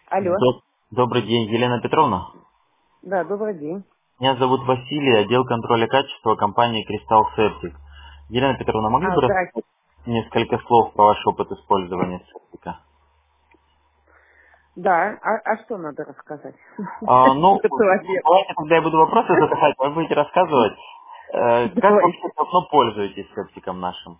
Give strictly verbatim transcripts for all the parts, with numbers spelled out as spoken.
Алло. Доб- Добрый день, Елена Петровна. Да, добрый день. Меня зовут Василий, отдел контроля качества компании Crystal Septic. Елена Петровна, могли А, бы здрасте. рассказать несколько слов про ваш опыт использования септика? Да, а, а что надо рассказать? А, ну, Про туалет. давайте тогда я буду вопросы задавать, вы будете рассказывать. Э, как вообще Давайте. давно пользуетесь септиком нашим?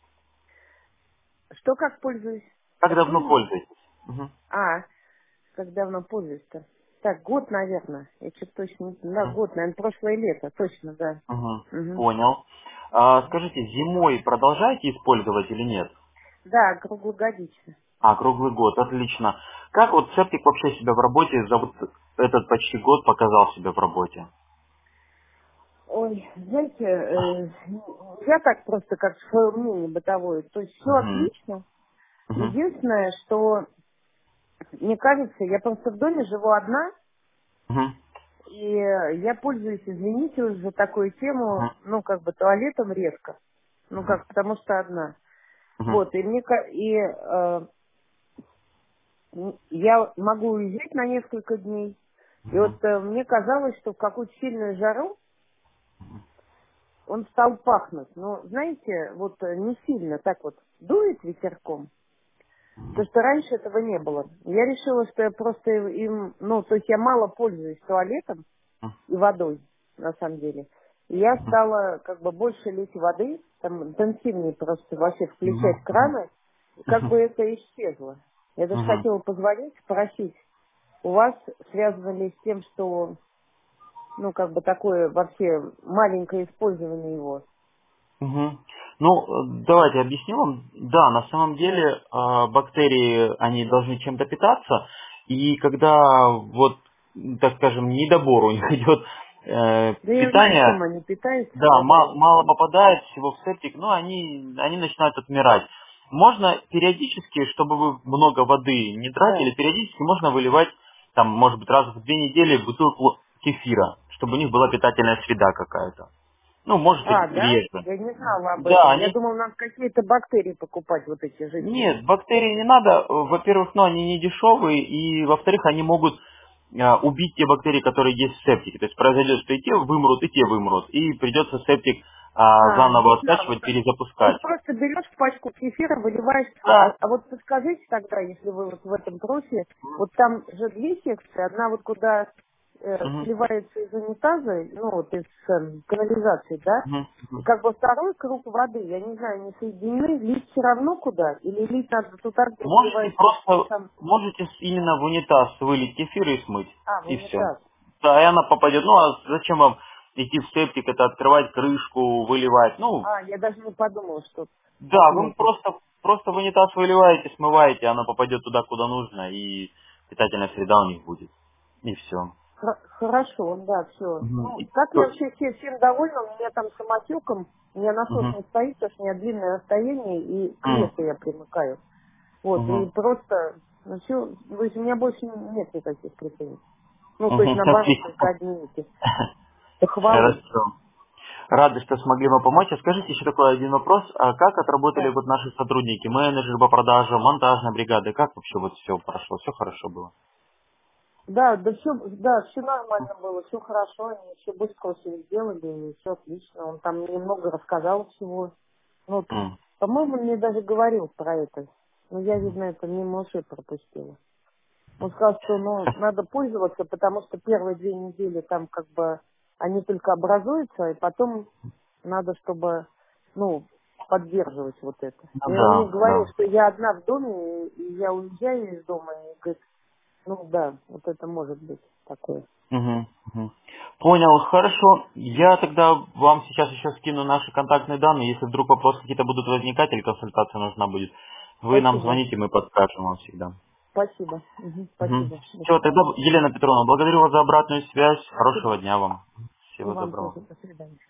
Что как пользуюсь? Как давно Каким? пользуетесь? Мгм. А, как давно пользуюсь-то? Так, год, наверное. Я что-то точно не... Да, Мгм. год, наверное, прошлое лето. Точно, да. Мгм. Мгм. Понял. А, скажите, зимой продолжаете использовать или нет? Да, круглогодично. А, круглый год, отлично. Как вот септик вообще себя в работе за вот этот почти год показал себя в работе? Ой, знаете, э, я так просто, как свое мнение бытовое, то есть все Мгм. отлично. Мгм. Единственное, что мне кажется, я просто в доме живу одна, Мгм. и э, я пользуюсь, извините уже за такую тему, Мгм. ну, как бы туалетом редко. Ну, как, потому что одна. Мгм. Вот, и мне, ка- и э, м, я могу уезжать на несколько дней. И Мгм. вот э, мне казалось, что в какую-то сильную жару он стал пахнуть. Но, знаете, вот э, не сильно, так вот дует ветерком. То, что раньше этого не было. Я решила, что я просто им, ну, то есть я мало пользуюсь туалетом, и водой, на самом деле. И я Мгм. стала как бы больше лить воды, там интенсивнее просто вообще включать Мгм. краны, и как Мгм. бы это исчезло. Я даже Мгм. хотела позвонить, спросить, у вас связано ли с тем, что, ну, как бы такое вообще маленькое использование его? Мгм. Ну, э, давайте объясню вам. Да, на самом деле Да. э, бактерии, они должны чем-то питаться, и когда вот, м, так скажем, недобор у них идет э, Да я знаю, чем питания, они питаются, да, ма- да-да. мало попадает всего в септик, но они, они начинают отмирать. Можно периодически, чтобы вы много воды не Да. тратили, периодически можно выливать, там, может быть, раз в две недели бутылку кефира, чтобы у них была питательная среда какая-то. Ну, можете А, да? реже. Я не знала об Да, этом. Я они... думала, надо какие-то бактерии покупать, вот эти жидкие. Нет, бактерии не надо. Во-первых, ну, они не дешевые, и, во-вторых, они могут а, убить те бактерии, которые есть в септике. То есть произойдет, что и те вымрут, и те вымрут. И придется септик а, А, заново не знала. откачивать, То есть перезапускать. просто берешь пачку кефира, выливаешь. А, Да. а вот подскажите тогда, если вы вот в этом профиле, вот там же две секции. Одна вот куда э, Мгм. сливается из унитаза, ну вот из эм, канализации, да? Мгм. И Мгм. как бы второй круг воды, я не знаю, не соединены, лить все равно куда? Или лить надо туда, где Можете выливается просто, сам... можете с- именно в унитаз вылить кефир и смыть. А, в И все. унитаз. Да, и она попадет. Ну, а зачем вам идти в септик, это открывать крышку, выливать? Ну, А, я даже не подумала, что так да, вы можно. просто, просто в унитаз выливаете, смываете, она попадет туда, куда нужно, и питательная среда у них будет. И все. Хор- Хорошо, да, все. Мгм. Ну, И так я то- вообще все- всем довольна. У меня там самотеком, у меня насос Мгм. не стоит, потому что у меня длинное расстояние, и к М. месту я примыкаю. Вот, и Мгм. просто, ну все, то есть у меня больше нет никаких претензий. Ну, то есть Мгм. наоборот, только Отлично. одни эти похвалы. Хорошо. Рады, что смогли вам помочь. А скажите еще такой один вопрос. А как отработали Да. вот наши сотрудники, менеджеры по продажам, монтажная бригада? Как вообще вот все прошло? Все хорошо было? Да, да все, да, все нормально было, все хорошо, они все быстро все сделали, и все отлично. Он там немного рассказал всего. Ну, вот, М. по-моему, он мне даже говорил про это. Но я, видно, это мимо ушей пропустила. Он сказал, что ну, надо пользоваться, потому что первые две недели там как бы они только образуются, и потом надо, чтобы, ну, поддерживать вот это. Ну И он мне да, говорил, да. что я одна в доме, и я уезжаю из дома, и говорит, ну да, вот это может быть такое. Мгм, мгм. Понял, хорошо. Я тогда вам сейчас еще скину наши контактные данные. Если вдруг вопросы какие-то будут возникать или консультация нужна будет, вы нам Спасибо. звоните, мы подскажем вам всегда. Спасибо. Мгм, спасибо. До Все, тогда, свидания. Елена Петровна, благодарю вас за обратную связь. Хорошего Спасибо. дня вам. И Всего вам доброго. тоже. До свидания.